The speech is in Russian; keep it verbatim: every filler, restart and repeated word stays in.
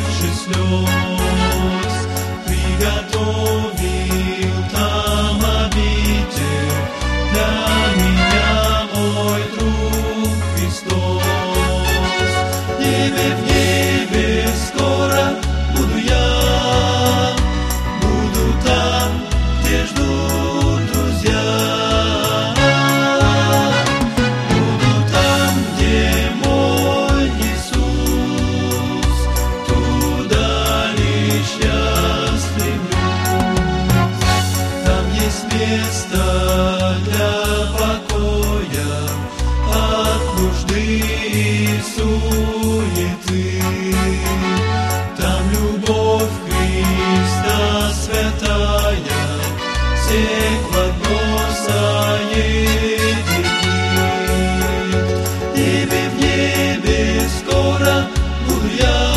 больше слез. Приготовил там обитель для меня мой друг Христос. В небе, в небе скоро буду я, буду там, где ждут друзья. Буду там, где мой Иисус, туда лишь я стремлюсь. Там есть место для покоя от нужды и суеты. Там любовь Христа святая всех в одно соединит. В небе, в небе скоро буду я,